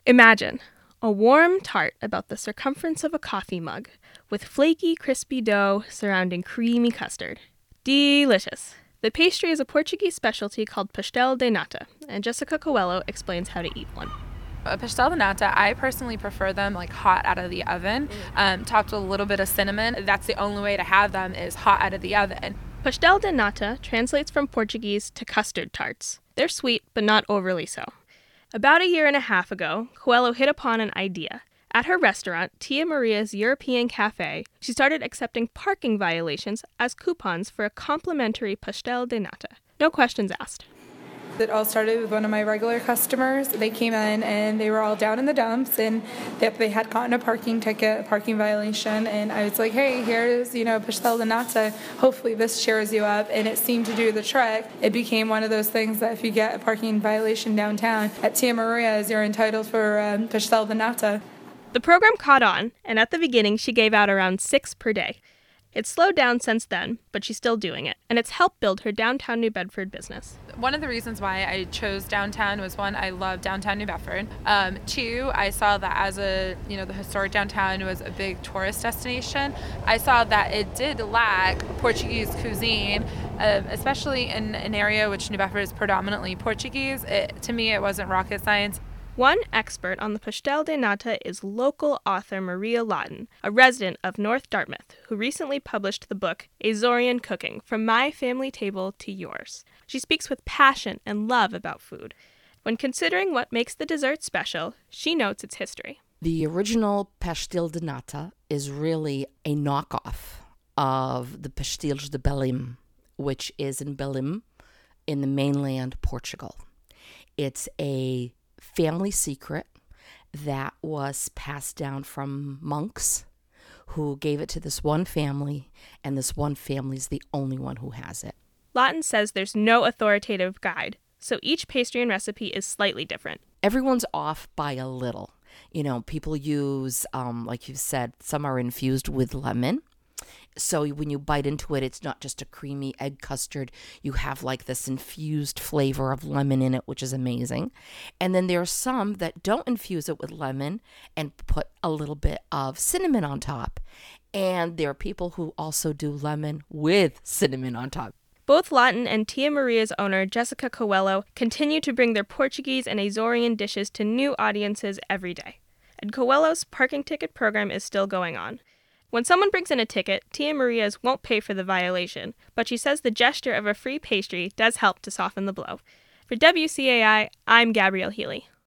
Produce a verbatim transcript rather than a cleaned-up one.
Imagine a warm tart about the circumference of a coffee mug with flaky, crispy dough surrounding creamy custard. Delicious. The pastry is a Portuguese specialty called pastel de nata, and Jessica Coelho explains how to eat one. A pastel de nata, I personally prefer them like hot out of the oven, um, topped with a little bit of cinnamon. That's the only way to have them is hot out of the oven. Pastel de nata translates from Portuguese to custard tarts. They're sweet, but not overly so. About a year and a half ago, Coelho hit upon an idea. At her restaurant, Tia Maria's European Cafe, she started accepting parking violations as coupons for a complimentary pastel de nata. No questions asked. It all started with one of my regular customers. They came in and they were all down in the dumps, and they, they had gotten a parking ticket, a parking violation, and I was like, hey, here's, you know, pastel de nata. Hopefully this cheers you up, and it seemed to do the trick. It became one of those things that if you get a parking violation downtown at Tia Maria's, you're entitled for um, pastel de nata. The program caught on, and at the beginning she gave out around six per day. It's slowed down since then, but she's still doing it, and it's helped build her downtown New Bedford business. One of the reasons why I chose downtown was, one, I love downtown New Bedford. Um, two, I saw that as a, you know, the historic downtown was a big tourist destination. I saw that it did lack Portuguese cuisine, uh, especially in an area which New Bedford is predominantly Portuguese. It, to me, it wasn't rocket science. One expert on the pastel de nata is local author Maria Lawton, a resident of North Dartmouth, who recently published the book Azorian Cooking, From My Family Table to Yours. She speaks with passion and love about food. When considering what makes the dessert special, she notes its history. The original pastel de nata is really a knockoff of the pastéis de Belém, which is in Belém in the mainland Portugal. It's a family secret that was passed down from monks who gave it to this one family, and this one family is the only one who has it. Lawton says there's no authoritative guide, so each pastry and recipe is slightly different. Everyone's off by a little. You know, people use, um, like you said, some are infused with lemon. So when you bite into it, it's not just a creamy egg custard. You have like this infused flavor of lemon in it, which is amazing. And then there are some that don't infuse it with lemon and put a little bit of cinnamon on top. And there are people who also do lemon with cinnamon on top. Both Lawton and Tia Maria's owner, Jessica Coelho, continue to bring their Portuguese and Azorian dishes to new audiences every day. And Coelho's parking ticket program is still going on. When someone brings in a ticket, Tia Maria's won't pay for the violation, but she says the gesture of a free pastry does help to soften the blow. For W C A I, I'm Gabrielle Healy.